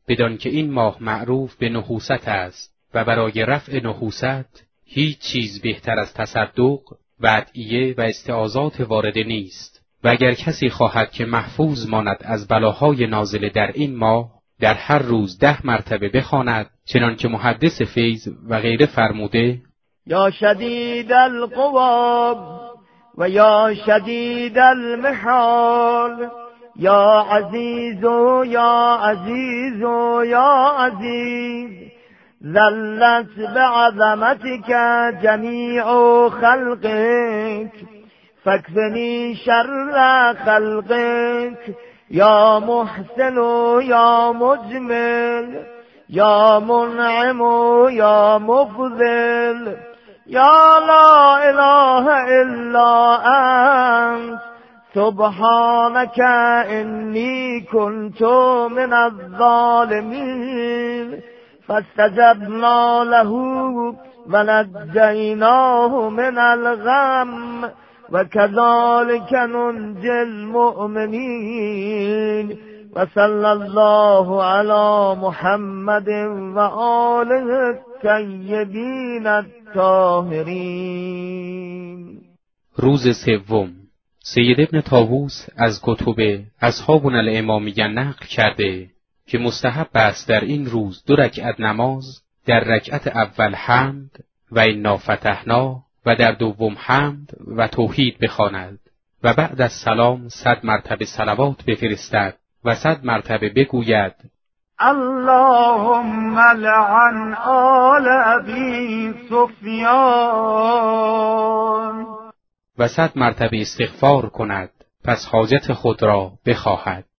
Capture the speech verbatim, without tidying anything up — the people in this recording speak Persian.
بدان که این ماه معروف به نحوست است و برای رفع نحوست هیچ چیز بهتر از تصدق و ادعیه و استعاذات وارده نیست. و اگر کسی خواهد که محفوظ ماند از بلاهای نازل در این ماه، در هر روز ده مرتبه بخواند، چنان که محدث فیض و غیره فرموده: یا شدید القوا و یا شدید المحال، یا عزیز و یا عزیز و یا عزیز، ذلت بعظمتك جمیع خلقك فاکفنی شر خلقك، یا محسن و یا مجمل، یا منعم و یا مفضل، یا لا اله الا انت سبحانك انی کنت من الظالمین. فاستجبنا له ونجیناه من الغم و كذلك ننجی المؤمنین. و صلی الله علی محمد و آله الطیبین الطاهرین. روز سوم. سید ابن طاووس از کتب اصحابنا الامامیه نقل کرده که مستحب است در این روز دو رکعت نماز، در رکعت اول حمد و انا فتحنا و در دوم حمد و توحید بخواند و بعد از سلام صد مرتبه صلوات بفرستد و صد مرتبه بگوید: اللهم لعن آل ابی سفیان، و صد مرتبه استغفار کند، پس حاجت خود را بخواهد.